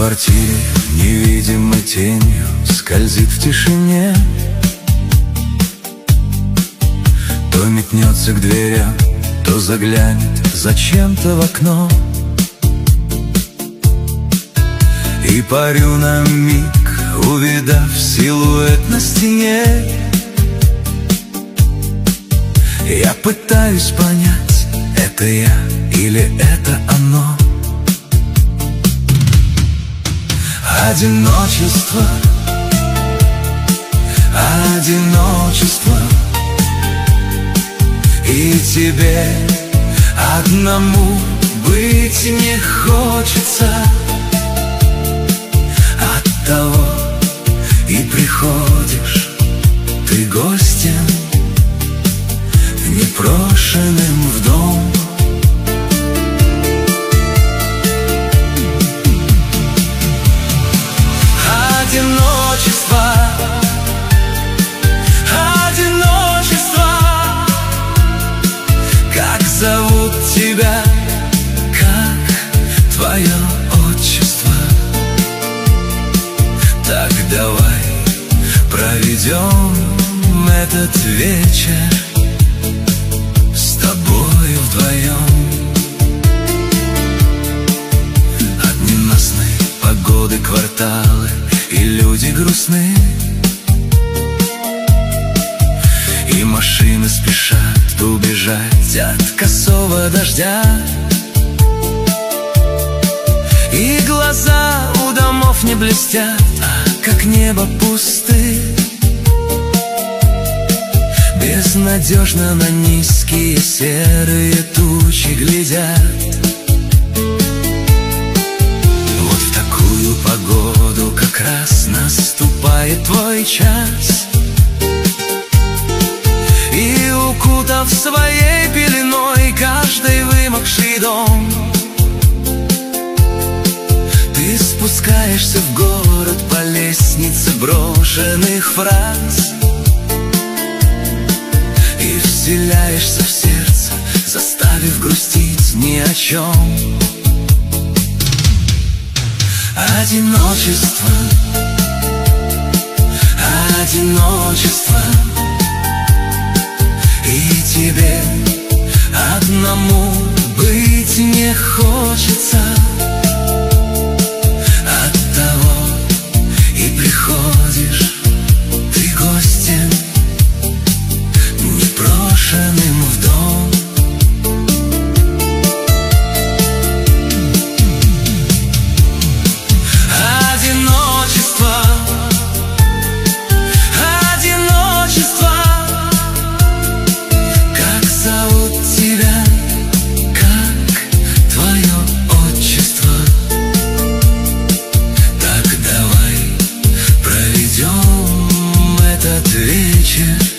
квартире невидимой тенью скользит в тишине, то метнется к дверям, то заглянет зачем-то в окно. И парю на миг, увидав силуэт на стене. Я пытаюсь понять, это я или это оно. Одиночество, одиночество, и тебе одному быть не хочется. Оттого и приходишь ты гостем, непрошенным в дом. Одиночество, одиночество, как зовут тебя, как твое отчество? Так давай проведем этот вечер с тобой вдвоем. От ненастной погоды кварталы и люди грустны, и машины спешат убежать от косого дождя. И глаза у домов не блестят, как небо пусты. Безнадежно на низкие серые тучи глядят. Вот в такую погоду как раз наступает твой час. И укутав своей пеленой каждый вымокший дом, ты спускаешься в город по лестнице брошенных фраз и вселяешься в сердце, заставив грустить ни о чем. Одиночество, одиночество, и тебе одному быть не хочется. Оттого и приходишь ты гостем, непрошенным в дом. Одиночество, одиночество, как зовут тебя, как твое отчество? Так давай проведем этот вечер